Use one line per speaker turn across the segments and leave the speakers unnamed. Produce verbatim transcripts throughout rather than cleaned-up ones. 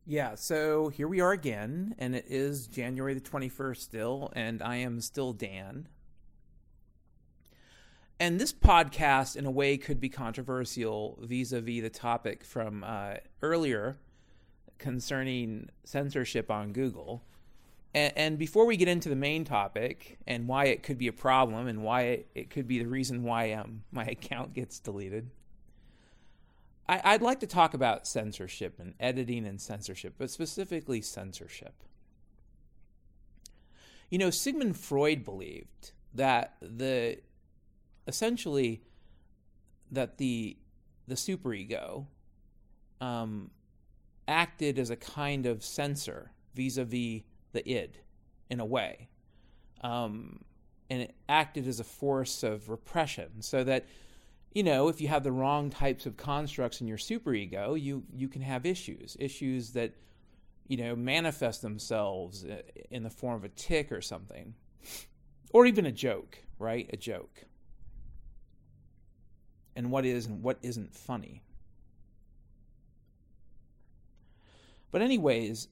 Yeah, so here we are again, and it is January the twenty-first still, and I am still Dan. And this podcast, in a way, could be controversial vis-a-vis the topic from uh, earlier concerning censorship on Google. And, and before we get into the main topic and why it could be a problem and why it, it could be the reason why um, my account gets deleted, I, I'd like to talk about censorship and editing and censorship, but specifically censorship. You know, Sigmund Freud believed that the essentially that the the superego um, acted as a kind of censor vis-a-vis the id in a way, um, and it acted as a force of repression, so that, you know, if you have the wrong types of constructs in your superego, you you can have issues, issues that, you know, manifest themselves in the form of a tic or something, or even a joke, right? A joke. And what is and what isn't funny. But anyways,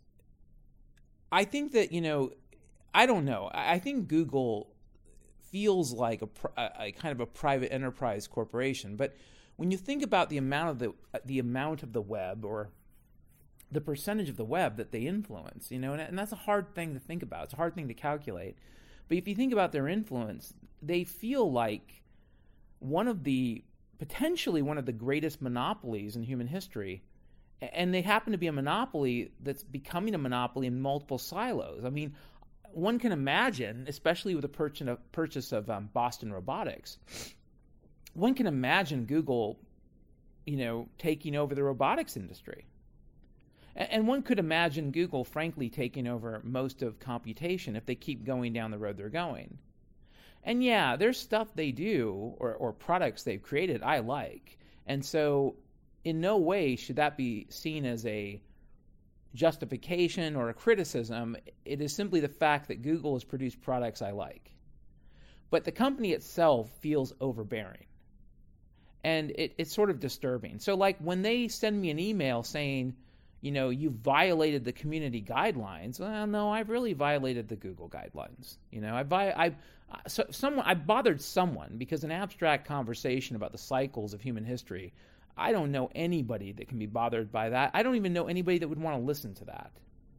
I think that, you know, I don't know. I think Google feels like a, a kind of a private enterprise corporation, but when you think about the amount of the the amount of the web, or the percentage of the web that they influence, you know, and, and that's a hard thing to think about. It's a hard thing to calculate. But if you think about their influence, they feel like one of the potentially one of the greatest monopolies in human history. And they happen to be a monopoly that's becoming a monopoly in multiple silos. I mean, one can imagine, especially with the purchase of um, Boston Robotics, one can imagine Google, you know, taking over the robotics industry. And one could imagine Google, frankly, taking over most of computation if they keep going down the road they're going. And yeah, there's stuff they do, or, or products they've created I like. And so in no way should that be seen as a justification or a criticism. It is simply the fact that Google has produced products I like. But the company itself feels overbearing. And it, it's sort of disturbing. So like when they send me an email saying, you know, you violated the community guidelines. Well, no, I've really violated the Google guidelines. You know, I I so someone I bothered someone because an abstract conversation about the cycles of human history, I don't know anybody that can be bothered by that. I don't even know anybody that would want to listen to that.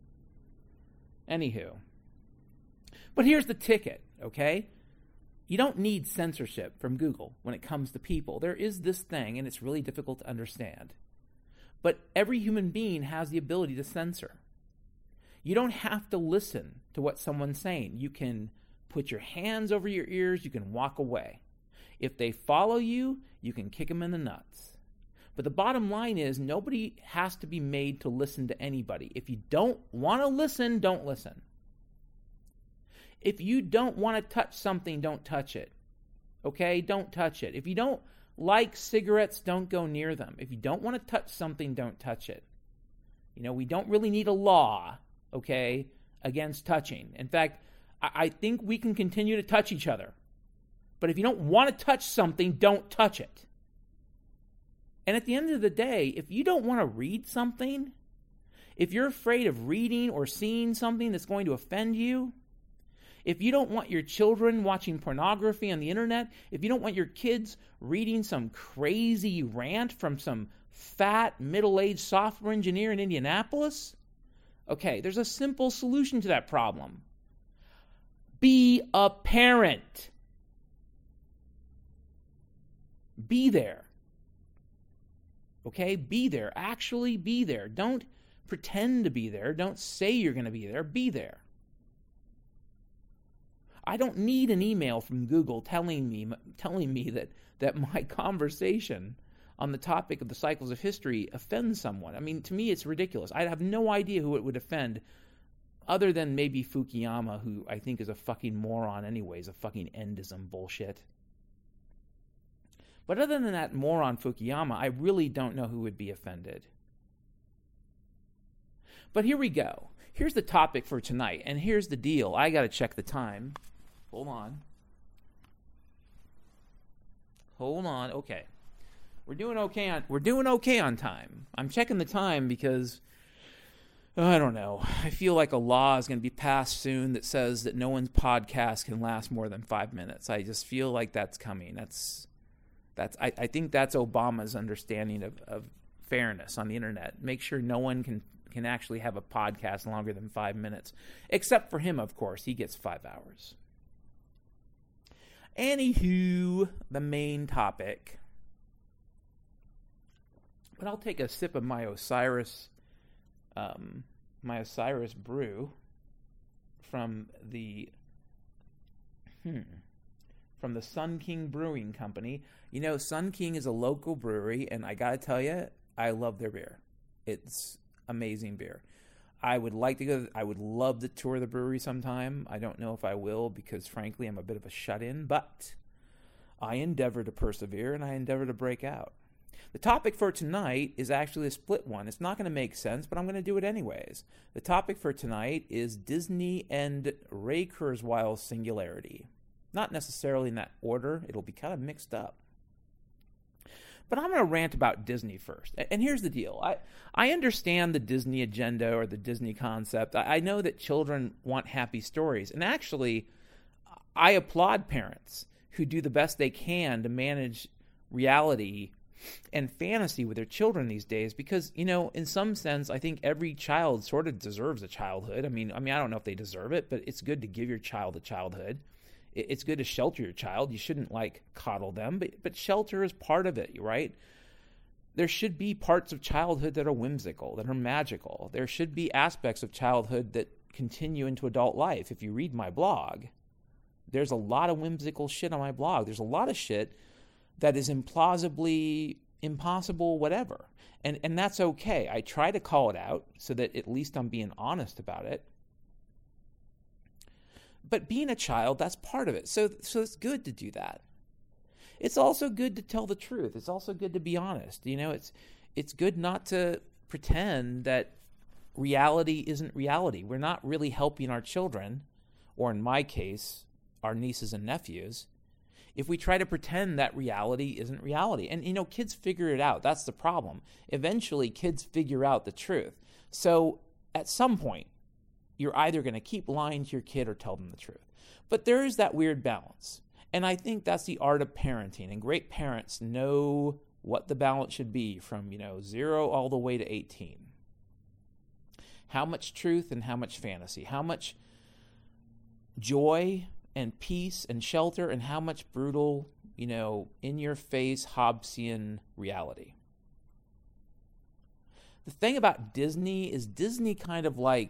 Anywho. But here's the ticket, okay? You don't need censorship from Google when it comes to people. There is this thing, and it's really difficult to understand. But every human being has the ability to censor. You don't have to listen to what someone's saying. You can put your hands over your ears. You can walk away. If they follow you, you can kick them in the nuts. But the bottom line is nobody has to be made to listen to anybody. If you don't want to listen, don't listen. If you don't want to touch something, don't touch it. Okay? Don't touch it. If you don't like cigarettes, don't go near them. If you don't want to touch something, don't touch it. You know, we don't really need a law, okay, against touching. In fact, I, I think we can continue to touch each other. But if you don't want to touch something, don't touch it. And at the end of the day, if you don't want to read something, if you're afraid of reading or seeing something that's going to offend you, if you don't want your children watching pornography on the internet, if you don't want your kids reading some crazy rant from some fat, middle-aged software engineer in Indianapolis, okay, there's a simple solution to that problem. Be a parent. Be there. Okay, be there. Actually be there. Don't pretend to be there. Don't say you're going to be there. Be there. I don't need an email from Google telling me telling me that, that my conversation on the topic of the cycles of history offends someone. I mean, to me, it's ridiculous. I have no idea who it would offend other than maybe Fukuyama, who I think is a fucking moron anyways, a fucking endism bullshit. But other than that moron Fukuyama, I really don't know who would be offended. But here we go. Here's the topic for tonight, and here's the deal. I got to check the time. Hold on. Hold on. Okay. We're doing okay on we're doing okay on time. I'm checking the time because oh, I don't know. I feel like a law is going to be passed soon that says that no one's podcast can last more than five minutes. I just feel like that's coming. That's that's. I, I think that's Obama's understanding of, of fairness on the internet. Make sure no one can can actually have a podcast longer than five minutes, except for him, of course. He gets five hours. Anywho, the main topic. But I'll take a sip of my Osiris, um, my Osiris brew from the hmm, from the Sun King Brewing Company. You know, Sun King is a local brewery, and I gotta tell you, I love their beer. It's amazing beer. I would like to go. I would love to tour the brewery sometime. I don't know if I will because, frankly, I'm a bit of a shut-in. But I endeavor to persevere and I endeavor to break out. The topic for tonight is actually a split one. It's not going to make sense, but I'm going to do it anyways. The topic for tonight is Disney and Ray Kurzweil's singularity. Not necessarily in that order. It'll be kind of mixed up. But I'm going to rant about Disney first. And here's the deal. I, I understand the Disney agenda or the Disney concept. I, I know that children want happy stories. And actually, I applaud parents who do the best they can to manage reality and fantasy with their children these days because, you know, in some sense, I think every child sort of deserves a childhood. I mean, I mean, I don't know if they deserve it, but it's good to give your child a childhood. It's good to shelter your child. You shouldn't, like, coddle them, but but shelter is part of it, right? There should be parts of childhood that are whimsical, that are magical. There should be aspects of childhood that continue into adult life. If you read my blog, there's a lot of whimsical shit on my blog. There's a lot of shit that is implausibly impossible, whatever. And and that's okay. I try to call it out so that at least I'm being honest about it. But being a child, that's part of it. So so it's good to do that. It's also good to tell the truth. It's also good to be honest. You know, it's it's good not to pretend that reality isn't reality. We're not really helping our children, or in my case, our nieces and nephews, if we try to pretend that reality isn't reality. And, you know, kids figure it out. That's the problem. Eventually, kids figure out the truth. So at some point, you're either going to keep lying to your kid or tell them the truth. But there is that weird balance. And I think that's the art of parenting. And great parents know what the balance should be from, you know, zero all the way to eighteen. How much truth and how much fantasy? How much joy and peace and shelter and how much brutal, you know, in-your-face Hobbesian reality? The thing about Disney is Disney kind of like,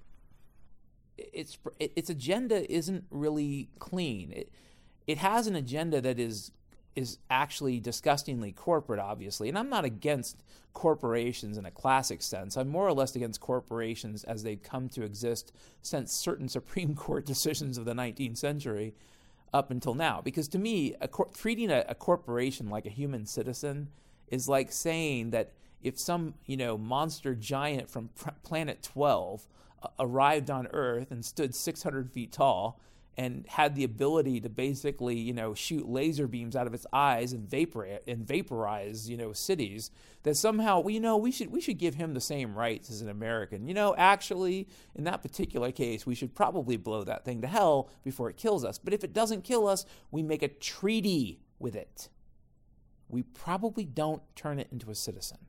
its its agenda isn't really clean. It it has an agenda that is is actually disgustingly corporate, obviously. And I'm not against corporations in a classic sense. I'm more or less against corporations as they've come to exist since certain Supreme Court decisions of the nineteenth century up until now. Because to me, a cor- treating a, a corporation like a human citizen is like saying that if some, you know, monster giant from pr- Planet twelve arrived on Earth and stood six hundred feet tall and had the ability to basically, you know, shoot laser beams out of its eyes and vapor and vaporize, you know, cities, that somehow, well, you know, we should we should give him the same rights as an American. You know, actually, in that particular case, we should probably blow that thing to hell before it kills us. But if it doesn't kill us, we make a treaty with it. We probably don't turn it into a citizen.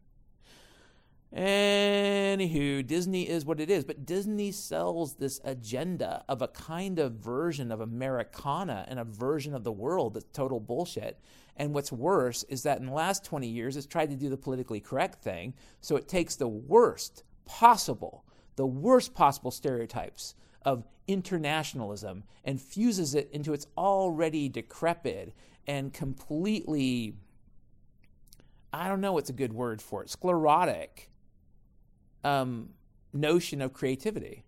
Anywho, Disney is what it is, but Disney sells this agenda of a kind of version of Americana and a version of the world that's total bullshit. And what's worse is that in the last twenty years, it's tried to do the politically correct thing, so it takes the worst possible, the worst possible stereotypes of internationalism and fuses it into its already decrepit and completely, I don't know what's a good word for it, sclerotic um, notion of creativity.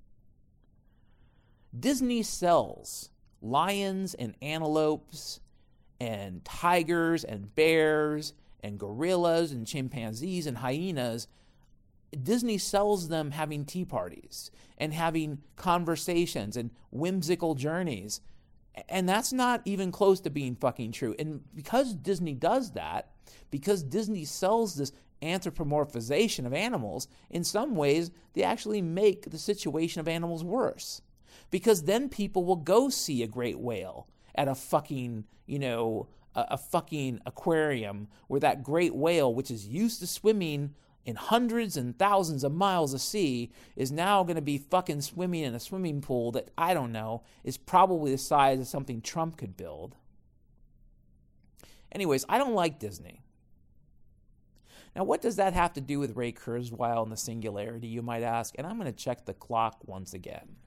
Disney sells lions and antelopes and tigers and bears and gorillas and chimpanzees and hyenas. Disney sells them having tea parties and having conversations and whimsical journeys. And that's not even close to being fucking true. And because Disney does that, because Disney sells this anthropomorphization of animals, in some ways, they actually make the situation of animals worse. Because then people will go see a great whale at a fucking, you know, a, a fucking aquarium where that great whale, which is used to swimming in hundreds and thousands of miles of sea, is now going to be fucking swimming in a swimming pool that, I don't know, is probably the size of something Trump could build. Anyways, I don't like Disney. Now, what does that have to do with Ray Kurzweil and the singularity, you might ask? And I'm going to check the clock once again.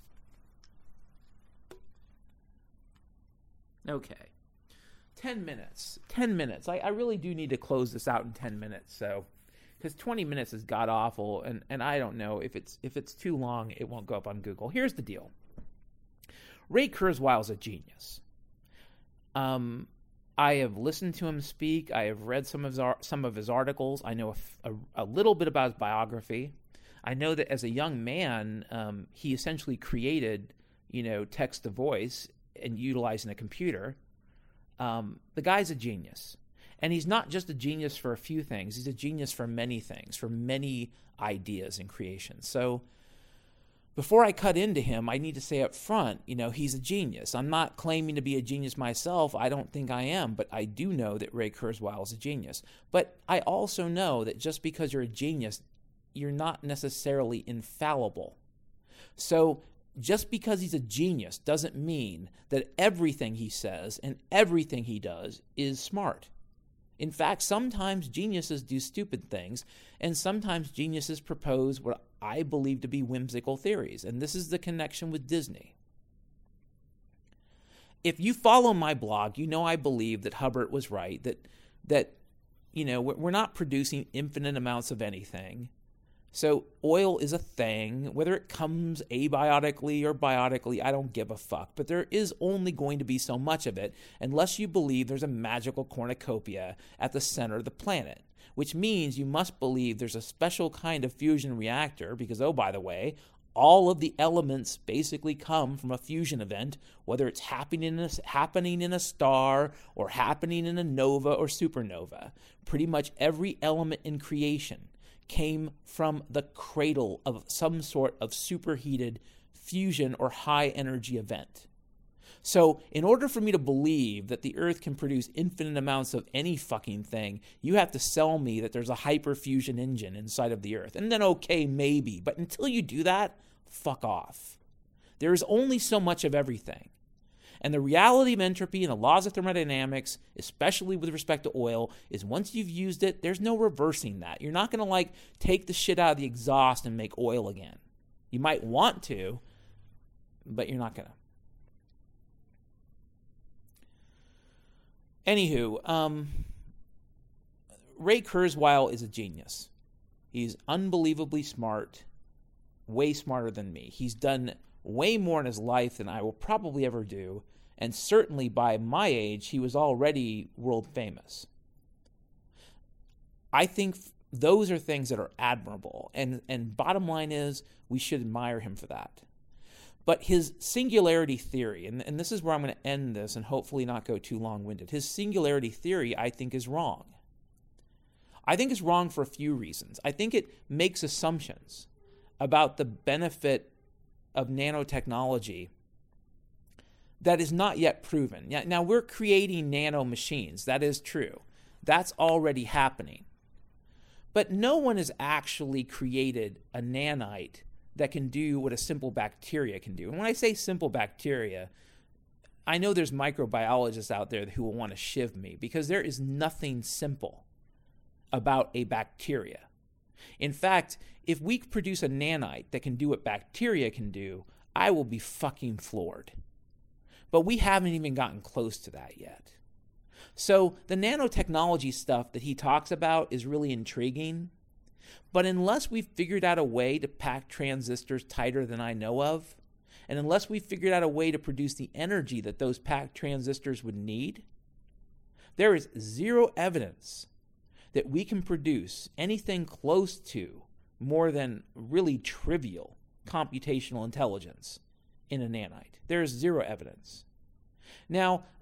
Okay. Ten minutes. Ten minutes. I, I really do need to close this out in ten minutes, so... Because twenty minutes is god-awful, and, and I don't know. If it's if it's too long, it won't go up on Google. Here's the deal. Ray Kurzweil is a genius. Um, I have listened to him speak. I have read some of his, some of his articles. I know a, a, a little bit about his biography. I know that as a young man, um, he essentially created, you know, text-to-voice and utilizing a computer. Um, the guy's a genius. And he's not just a genius for a few things. He's a genius for many things, for many ideas and creations. So before I cut into him, I need to say up front, you know, he's a genius. I'm not claiming to be a genius myself. I don't think I am, but I do know that Ray Kurzweil is a genius. But I also know that just because you're a genius, you're not necessarily infallible. So just because he's a genius doesn't mean that everything he says and everything he does is smart. In fact, sometimes geniuses do stupid things, and sometimes geniuses propose what I believe to be whimsical theories, and this is the connection with Disney. If you follow my blog, you know I believe that Hubbard was right, that, that you know, we're not producing infinite amounts of anything. So oil is a thing. Whether it comes abiotically or biotically, I don't give a fuck. But there is only going to be so much of it unless you believe there's a magical cornucopia at the center of the planet, which means you must believe there's a special kind of fusion reactor because, oh, by the way, all of the elements basically come from a fusion event, whether it's happening in a, happening in a star or happening in a nova or supernova. Pretty much every element in creation came from the cradle of some sort of superheated fusion or high energy event. So in order for me to believe that the Earth can produce infinite amounts of any fucking thing, you have to sell me that there's a hyperfusion engine inside of the Earth. And then okay, maybe. But until you do that, fuck off. There is only so much of everything. And the reality of entropy and the laws of thermodynamics, especially with respect to oil, is once you've used it, there's no reversing that. You're not going to, like, take the shit out of the exhaust and make oil again. You might want to, but you're not going to. Anywho, um, Ray Kurzweil is a genius. He's unbelievably smart, way smarter than me. He's done way more in his life than I will probably ever do, and certainly by my age, he was already world famous. I think those are things that are admirable, and, and bottom line is, we should admire him for that. But his singularity theory, and, and this is where I'm going to end this and hopefully not go too long-winded, his singularity theory, I think, is wrong. I think it's wrong for a few reasons. I think it makes assumptions about the benefit of nanotechnology that is not yet proven. Now, we're creating nano machines. That is true. That's already happening. But no one has actually created a nanite that can do what a simple bacteria can do. And when I say simple bacteria, I know there's microbiologists out there who will want to shiv me because there is nothing simple about a bacteria. In fact, if we produce a nanite that can do what bacteria can do, I will be fucking floored. But we haven't even gotten close to that yet. So the nanotechnology stuff that he talks about is really intriguing. But unless we've figured out a way to pack transistors tighter than I know of, and unless we've figured out a way to produce the energy that those packed transistors would need, there is zero evidence that we can produce anything close to more than really trivial computational intelligence in a nanite. There is zero evidence. Now,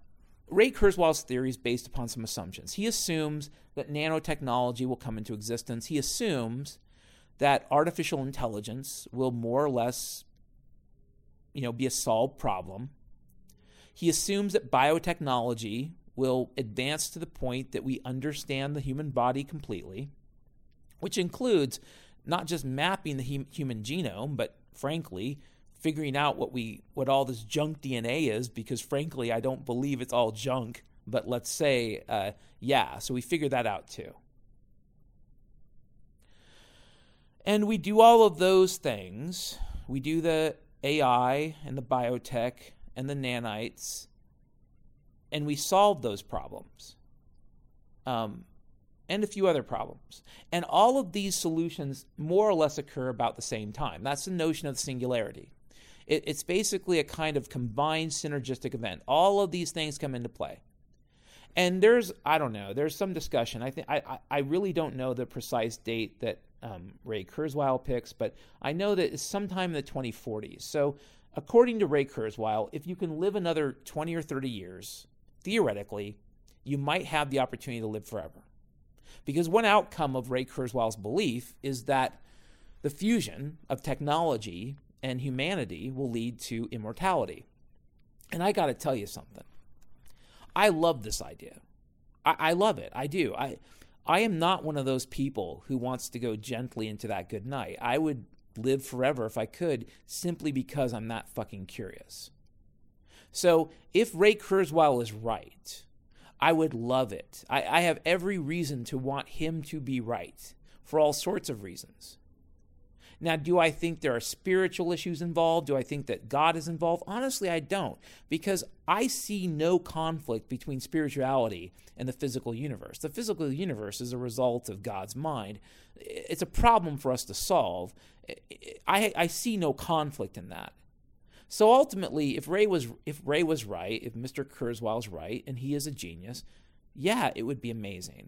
Ray Kurzweil's theory is based upon some assumptions. He assumes that nanotechnology will come into existence. He assumes that artificial intelligence will more or less, you know, be a solved problem. He assumes that biotechnology will advance to the point that we understand the human body completely, which includes not just mapping the hum- human genome, but frankly, figuring out what we what all this junk D N A is, because frankly, I don't believe it's all junk, but let's say, uh, yeah, so we figure that out too. And we do all of those things. We do the A I and the biotech and the nanites, and we solve those problems. Um, and a few other problems. And all of these solutions more or less occur about the same time. That's the notion of singularity. It, it's basically a kind of combined synergistic event. All of these things come into play. And there's, I don't know, there's some discussion. I think I, I really don't know the precise date that um, Ray Kurzweil picks, but I know that it's sometime in the twenty forties. So according to Ray Kurzweil, if you can live another twenty or thirty years, theoretically, you might have the opportunity to live forever. Because one outcome of Ray Kurzweil's belief is that the fusion of technology and humanity will lead to immortality. And I got to tell you something. I love this idea. I, I love it. I do. I I am not one of those people who wants to go gently into that good night. I would live forever if I could, simply because I'm that fucking curious. So if Ray Kurzweil is right, I would love it. I, I have every reason to want him to be right, for all sorts of reasons. Now, do I think there are spiritual issues involved? Do I think that God is involved? Honestly, I don't, because I see no conflict between spirituality and the physical universe. The physical universe is a result of God's mind. It's a problem for us to solve. I, I see no conflict in that. So ultimately, if Ray was if Ray was right, if Mister Kurzweil's right, and he is a genius, yeah, it would be amazing.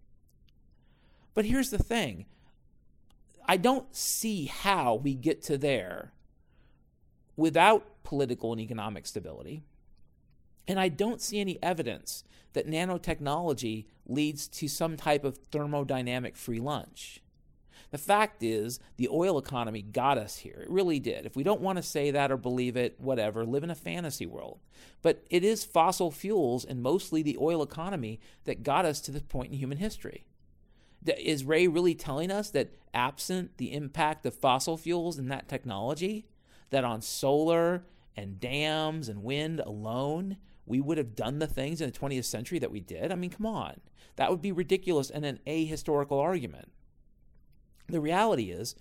But here's the thing. I don't see how we get to there without political and economic stability. And I don't see any evidence that nanotechnology leads to some type of thermodynamic free lunch. The fact is, the oil economy got us here. It really did. If we don't want to say that or believe it, whatever, live in a fantasy world. But it is fossil fuels and mostly the oil economy that got us to this point in human history. Is Ray really telling us that absent the impact of fossil fuels and that technology, that on solar and dams and wind alone, we would have done the things in the twentieth century that we did? I mean, come on. That would be ridiculous and an ahistorical argument. The reality is,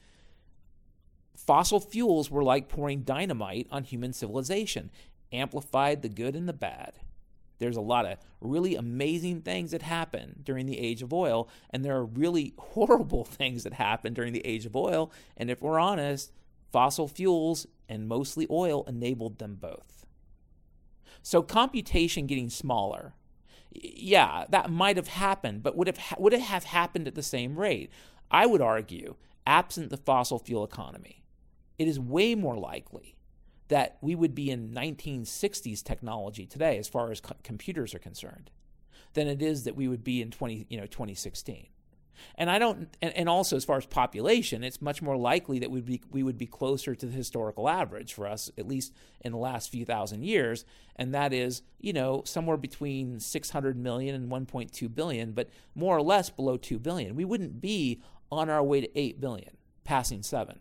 fossil fuels were like pouring dynamite on human civilization, amplified the good and the bad. There's a lot of really amazing things that happen during the age of oil, and there are really horrible things that happen during the age of oil. And if we're honest, fossil fuels and mostly oil enabled them both. So computation getting smaller, yeah, that might have happened, but would, have, would it have happened at the same rate? I would argue, absent the fossil fuel economy, it is way more likely that we would be in nineteen sixties technology today as far as co- computers are concerned than it is that we would be in twenty, you know, twenty sixteen. And I don't, and, and also as far as population, it's much more likely that we'd be, we would be closer to the historical average for us, at least in the last few thousand years. And that is, you know, somewhere between six hundred million and one point two billion, but more or less below two billion. We wouldn't be on our way to eight billion, passing seven.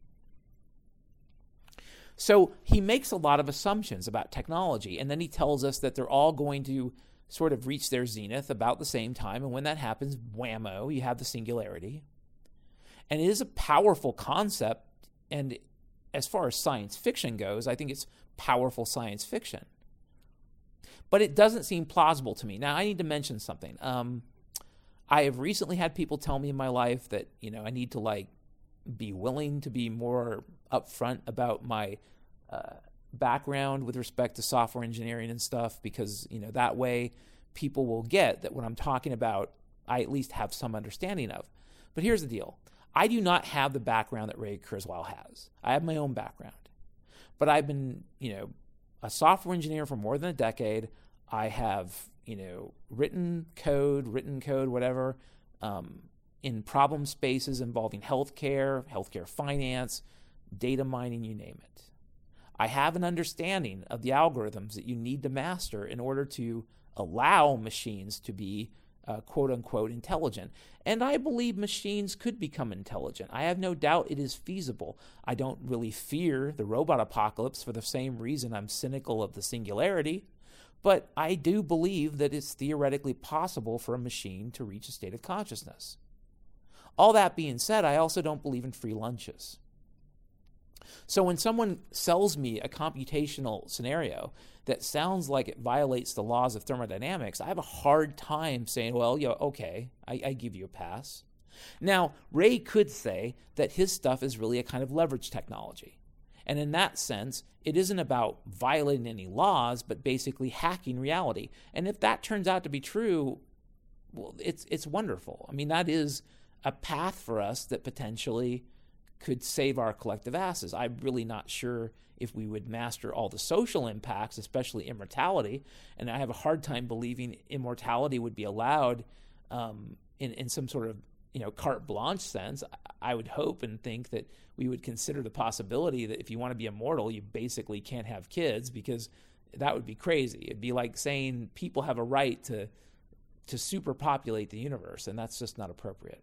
So he makes a lot of assumptions about technology, and then he tells us that they're all going to sort of reach their zenith about the same time, and when that happens, whammo, you have the singularity. And it is a powerful concept, and as far as science fiction goes, I think it's powerful science fiction. But it doesn't seem plausible to me. Now, I need to mention something. Um, I have recently had people tell me in my life that, you know, I need to, like, be willing to be more upfront about my uh, background with respect to software engineering and stuff, because, you know, that way people will get that what I'm talking about, I at least have some understanding of. But here's the deal. I do not have the background that Ray Kurzweil has. I have my own background. But I've been, you know, a software engineer for more than a decade. I have, you know, written code, written code, whatever, um, in problem spaces involving healthcare, healthcare finance, data mining, you name it. I have an understanding of the algorithms that you need to master in order to allow machines to be uh, quote unquote intelligent. And I believe machines could become intelligent. I have no doubt it is feasible. I don't really fear the robot apocalypse for the same reason I'm cynical of the singularity, but I do believe that it's theoretically possible for a machine to reach a state of consciousness. All that being said, I also don't believe in free lunches. So when someone sells me a computational scenario that sounds like it violates the laws of thermodynamics, I have a hard time saying, well, yeah, okay, I, I give you a pass. Now, Ray could say that his stuff is really a kind of leverage technology. And in that sense, it isn't about violating any laws, but basically hacking reality. And if that turns out to be true, well, it's it's wonderful. I mean, that is a path for us that potentially could save our collective asses. I'm really not sure if we would master all the social impacts, especially immortality, and I have a hard time believing immortality would be allowed um, in, in some sort of, you know, carte blanche sense. I would hope and think that we would consider the possibility that if you want to be immortal, you basically can't have kids, because that would be crazy. It'd be like saying people have a right to to superpopulate the universe, and that's just not appropriate.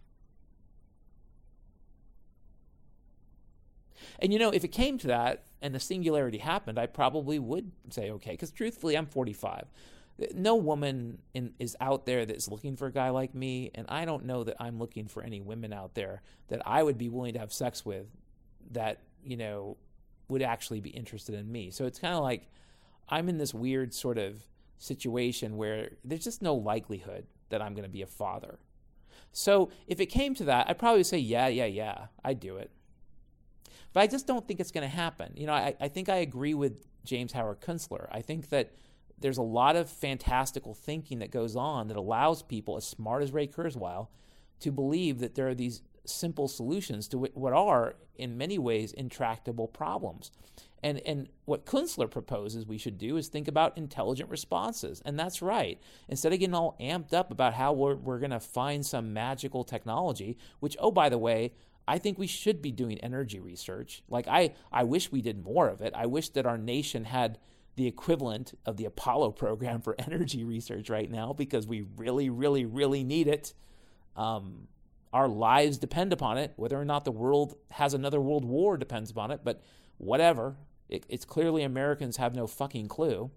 And, you know, if it came to that and the singularity happened, I probably would say, okay, because truthfully, I'm forty-five. No woman in, is out there that's looking for a guy like me, and I don't know that I'm looking for any women out there that I would be willing to have sex with that, you know, would actually be interested in me. So it's kind of like I'm in this weird sort of situation where there's just no likelihood that I'm going to be a father. So if it came to that, I'd probably say, yeah, yeah, yeah, I'd do it. But I just don't think it's going to happen. You know, I, I think I agree with James Howard Kunstler. I think that there's a lot of fantastical thinking that goes on that allows people as smart as Ray Kurzweil to believe that there are these simple solutions to what are, in many ways, intractable problems. And and what Kunstler proposes we should do is think about intelligent responses. And that's right. Instead of getting all amped up about how we're, we're going to find some magical technology, which, oh, by the way, I think we should be doing energy research. Like, I, I wish we did more of it. I wish that our nation had the equivalent of the Apollo program for energy research right now, because we really, really, really need it. Um, our lives depend upon it. Whether or not the world has another world war depends upon it, but whatever. It, it's clearly Americans have no fucking clue.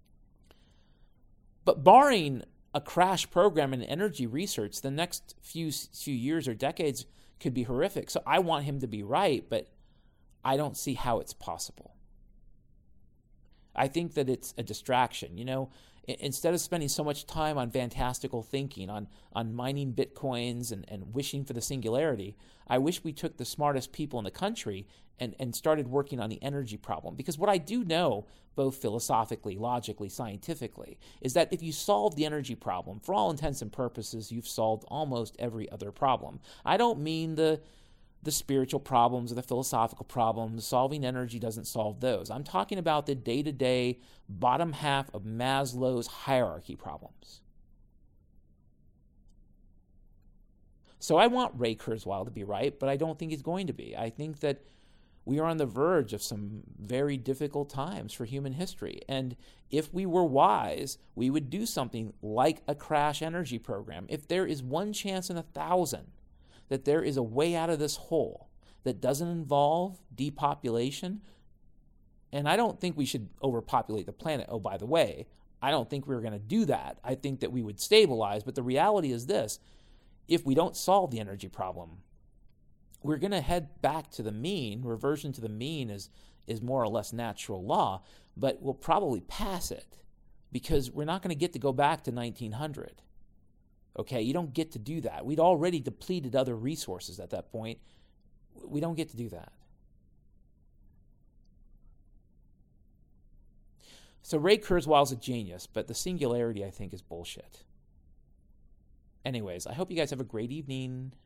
But barring a crash program in energy research, the next few few years or decades could be horrific. So I want him to be right, but I don't see how it's possible. I think that it's a distraction. You know, instead of spending so much time on fantastical thinking, on, on mining bitcoins and, and wishing for the singularity, I wish we took the smartest people in the country and, and started working on the energy problem. Because what I do know, both philosophically, logically, scientifically, is that if you solve the energy problem, for all intents and purposes, you've solved almost every other problem. I don't mean the the spiritual problems or the philosophical problems. Solving energy doesn't solve those. I'm talking about the day-to-day bottom half of Maslow's hierarchy problems. So I want Ray Kurzweil to be right, but I don't think he's going to be. I think that we are on the verge of some very difficult times for human history. And if we were wise, we would do something like a crash energy program. If there is one chance in a thousand that there is a way out of this hole that doesn't involve depopulation, and I don't think we should overpopulate the planet. Oh, by the way, I don't think we were going to do that. I think that we would stabilize, but the reality is this: if we don't solve the energy problem, we're going to head back to the mean. Reversion to the mean is, is more or less natural law, but we'll probably pass it because we're not going to get to go back to nineteen hundred. Okay, you don't get to do that. We'd already depleted other resources at that point. We don't get to do that. So Ray Kurzweil's a genius, but the singularity, I think, is bullshit. Anyways, I hope you guys have a great evening.